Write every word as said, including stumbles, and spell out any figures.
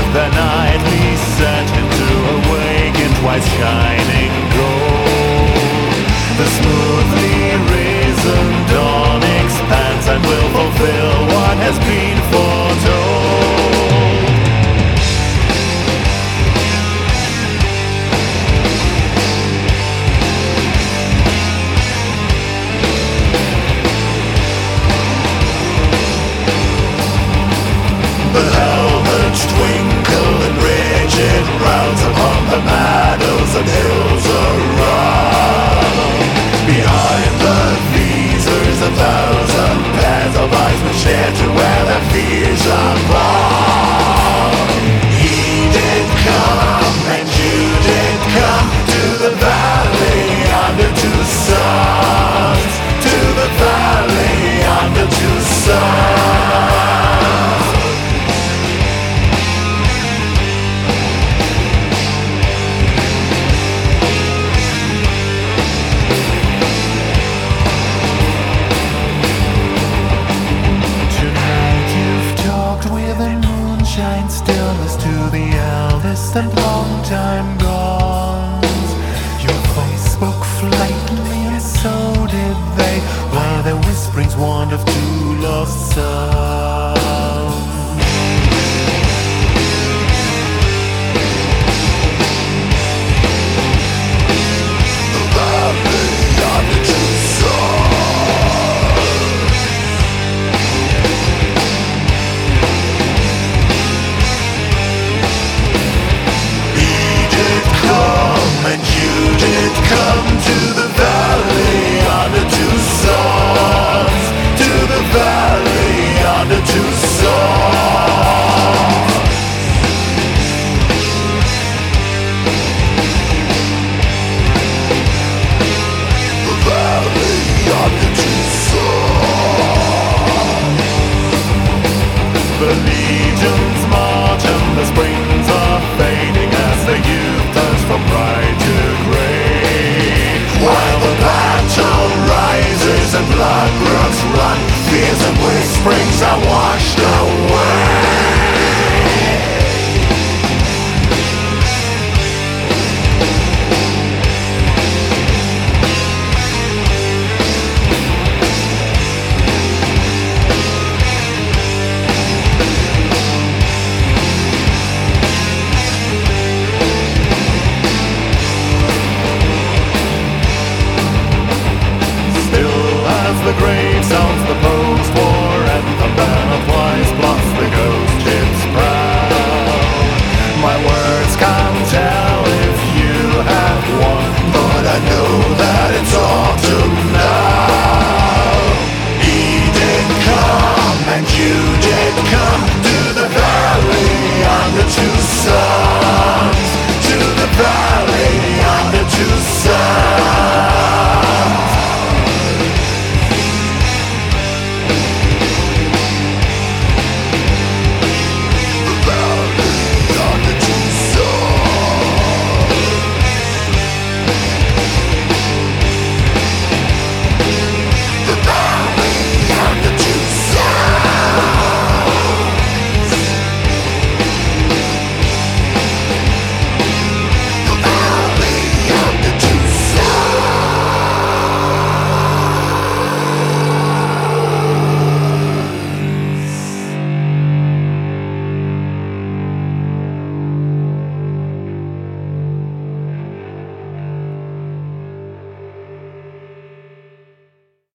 The nightly certain to awaken twice shining gold. The smoothly risen dawn expands and will fulfill what has been foretold. The helmets twinkle and rigid rounds upon the meadows and hills around. Behind the visors a thousand pairs of eyes will share to where their fears are bound. He did come and you did come to the valley under two suns, to the valley under two suns. Shine stillness to the eldest and long time gone. Your voice spoke flightly and so did they, while their whisperings warned of two lost sons. The valley under two sons. And you did come to the valley under two suns, to the valley under two suns. The valley under two suns. The legions march and the springs are fading as the youth turns from bright to grey. While the battle rises and blood brooks run, fears and whisperings are washed